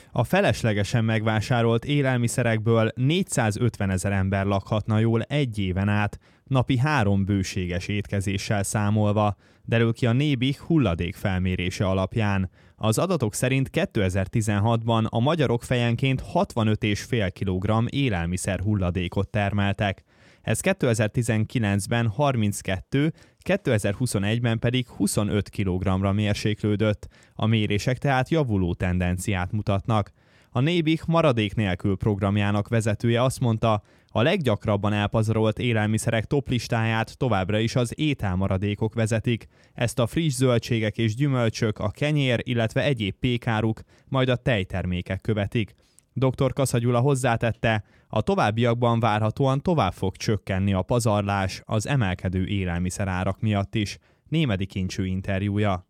A feleslegesen megvásárolt élelmiszerekből 450 000 ember lakhatna jól egy éven át, napi 3 bőséges étkezéssel számolva, derül ki a Nébih hulladékfelmérése alapján. Az adatok szerint 2016-ban a magyarok fejenként 65,5 kg élelmiszer hulladékot termeltek. Ez 2019-ben 32, 2021-ben pedig 25 kg-ra mérséklődött. A mérések tehát javuló tendenciát mutatnak. A Nébih maradék nélkül programjának vezetője azt mondta, a leggyakrabban elpazarolt élelmiszerek toplistáját továbbra is az ételmaradékok vezetik. Ezt a friss zöldségek és gyümölcsök, a kenyér, illetve egyéb pékáruk, majd a tejtermékek követik. Dr. Kassa Gyula hozzátette, a továbbiakban várhatóan tovább fog csökkenni a pazarlás az emelkedő élelmiszerárak miatt is. Némedy Kincső interjúja.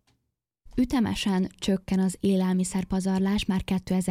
Ütemesen csökken az élelmiszerpazarlás már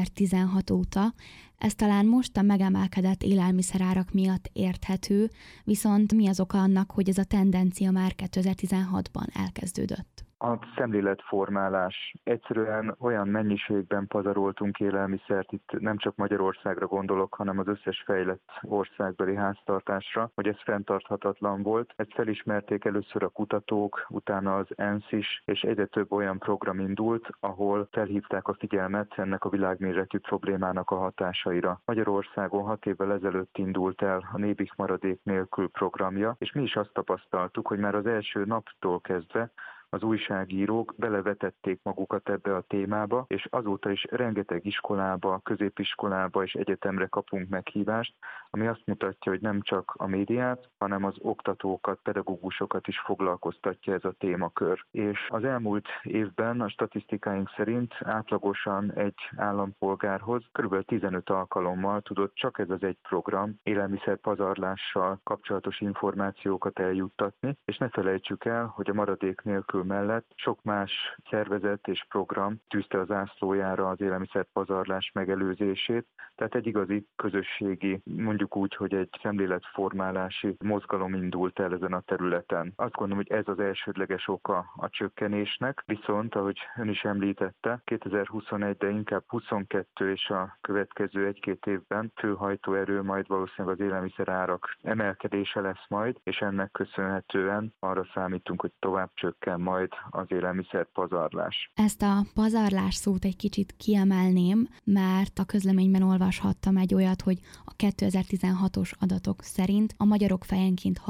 2016 óta, ez talán most a megemelkedett élelmiszerárak miatt érthető, viszont mi az oka annak, hogy ez a tendencia már 2016-ban elkezdődött? A szemléletformálás. Egyszerűen olyan mennyiségben pazaroltunk élelmiszert, itt nem csak Magyarországra gondolok, hanem az összes fejlett országbeli háztartásra, hogy ez fenntarthatatlan volt. Ezt felismerték először a kutatók, utána az ENSZ is, és egyre több olyan program indult, ahol felhívták a figyelmet ennek a világméretű problémának a hatásaira. Magyarországon 6 évvel ezelőtt indult el a Nébih maradék nélkül programja, és mi is azt tapasztaltuk, hogy már az első naptól kezdve az újságírók belevetették magukat ebbe a témába, és azóta is rengeteg iskolába, középiskolába és egyetemre kapunk meghívást, ami azt mutatja, hogy nem csak a médiát, hanem az oktatókat, pedagógusokat is foglalkoztatja ez a témakör. És az elmúlt évben a statisztikáink szerint átlagosan egy állampolgárhoz kb. 15 alkalommal tudott csak ez az egy program élelmiszerpazarlással kapcsolatos információkat eljuttatni, és ne felejtsük el, hogy a maradék nélkül mellett sok más szervezet és program tűzte az zászlójára az élelmiszerpazarlás megelőzését, tehát egy igazi közösségi, mondjuk úgy, hogy egy szemléletformálási mozgalom indult el ezen a területen. Azt gondolom, hogy ez az elsődleges oka a csökkenésnek, viszont, ahogy ön is említette, 2021, de inkább 22 és a következő 1-2 évben főhajtóerő majd valószínűleg az élelmiszerárak emelkedése lesz majd, és ennek köszönhetően arra számítunk, hogy tovább csökken majd az élelmiszer pazarlás. Ezt a pazarlás szót egy kicsit kiemelném, mert a közleményben olvashattam egy olyat, hogy a 2016-os adatok szerint a magyarok fejenként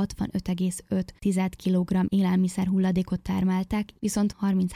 65,5 kg élelmiszer hulladékot termeltek, viszont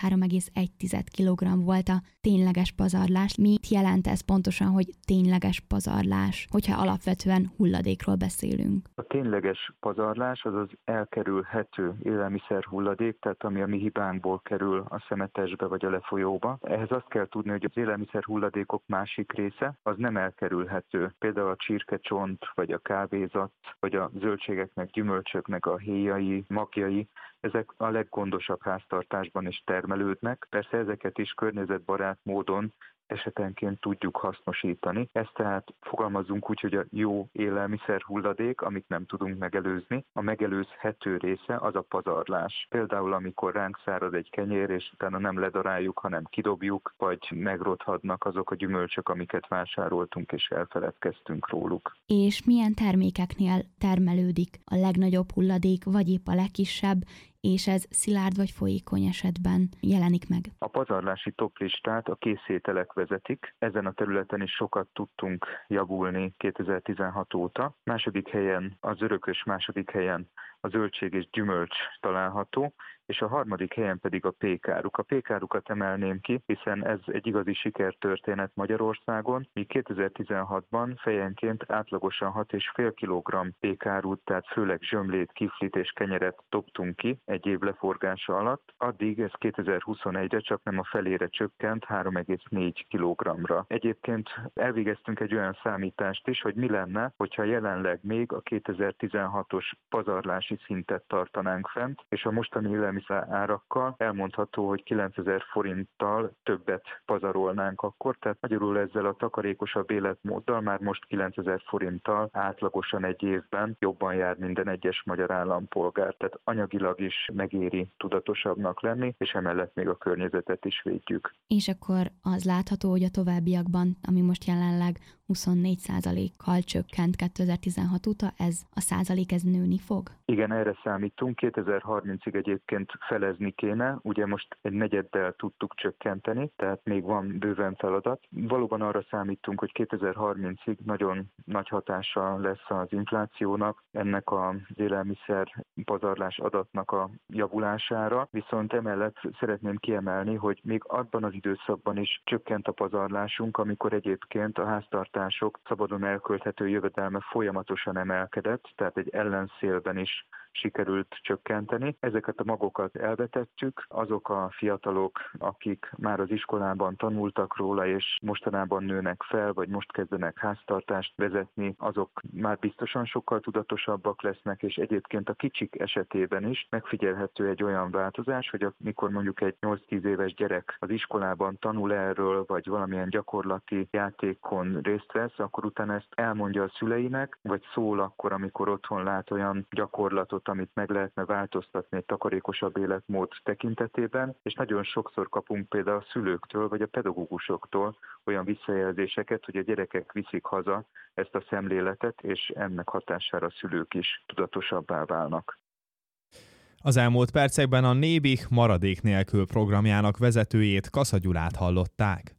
33,1 kg volt a tényleges pazarlás. Mit jelent ez pontosan, hogy tényleges pazarlás, hogyha alapvetően hulladékról beszélünk? A tényleges pazarlás az az elkerülhető élelmiszer hulladék, tehát ami a mi hibánkból kerül a szemetesbe vagy a lefolyóba. Ehhez azt kell tudni, hogy az élelmiszer hulladékok másik része az nem elkerülhető. Például a csirkecsont, vagy a kávézat, vagy a zöldségeknek, gyümölcsöknek a héjai, magjai, ezek a leggondosabb háztartásban is termelődnek. Persze ezeket is környezetbarát módon esetenként tudjuk hasznosítani. Ezt tehát fogalmazzunk úgy, hogy a jó élelmiszer hulladék, amit nem tudunk megelőzni, a megelőzhető része az a pazarlás. Például amikor ránk szárad egy kenyér, és utána nem ledaráljuk, hanem kidobjuk, vagy megrothadnak azok a gyümölcsök, amiket vásároltunk, és elfeledkeztünk róluk. És milyen termékeknél termelődik a legnagyobb hulladék, vagy épp a legkisebb, és ez szilárd vagy folyékony esetben jelenik meg? A pazarlási toplistát a készételek vezetik. Ezen a területen is sokat tudtunk javulni 2016 óta. Második helyen, az örökös második helyen a zöldség és gyümölcs található, és a harmadik helyen pedig a pékáruk. A pékárukat emelném ki, hiszen ez egy igazi sikertörténet Magyarországon. Mi 2016-ban fejenként átlagosan 6,5 kg pékárút, tehát főleg zsömlét, kiflit és kenyeret dobtunk ki egy év leforgása alatt. Addig ez 2021-re csak nem a felére csökkent, 3,4 kg-ra. Egyébként elvégeztünk egy olyan számítást is, hogy mi lenne, hogyha jelenleg még a 2016-os pazarlási szintet tartanánk fent, és a mostani élelmiszer árakkal. Elmondható, hogy 9000 forinttal többet pazarolnánk akkor, tehát magyarul ezzel a takarékosabb életmóddal már most 9000 forinttal átlagosan egy évben jobban jár minden egyes magyar állampolgár. Tehát anyagilag is megéri tudatosabbnak lenni, és emellett még a környezetet is védjük. És akkor az látható, hogy a továbbiakban, ami most jelenleg 24%-kal csökkent 2016 óta, ez a százalék ez nőni fog? Igen, erre számítunk. 2030-ig egyébként felezni kéne. Ugye most egy negyeddel tudtuk csökkenteni, tehát még van bőven feladat. Valóban arra számítunk, hogy 2030-ig nagyon nagy hatása lesz az inflációnak, ennek az élelmiszer pazarlás adatnak a javulására. Viszont emellett szeretném kiemelni, hogy még abban az időszakban is csökkent a pazarlásunk, amikor egyébként a háztartások szabadon elkölthető jövedelme folyamatosan emelkedett, tehát egy ellenszélben is sikerült csökkenteni. Ezeket a magokat elvetettük. Azok a fiatalok, akik már az iskolában tanultak róla, és mostanában nőnek fel, vagy most kezdenek háztartást vezetni, azok már biztosan sokkal tudatosabbak lesznek, és egyébként a kicsik esetében is megfigyelhető egy olyan változás, hogy amikor mondjuk egy 8-10 éves gyerek az iskolában tanul erről, vagy valamilyen gyakorlati játékon részt vesz, akkor utána ezt elmondja a szüleinek, vagy szól akkor, amikor otthon lát olyan gyakorlatot, amit meg lehetne változtatni egy takarékosabb életmód tekintetében, és nagyon sokszor kapunk például a szülőktől vagy a pedagógusoktól olyan visszajelzéseket, hogy a gyerekek viszik haza ezt a szemléletet, és ennek hatására a szülők is tudatosabbá válnak. Az elmúlt percekben a Nébih maradék nélkül programjának vezetőjét, Kassa Gyulát hallották.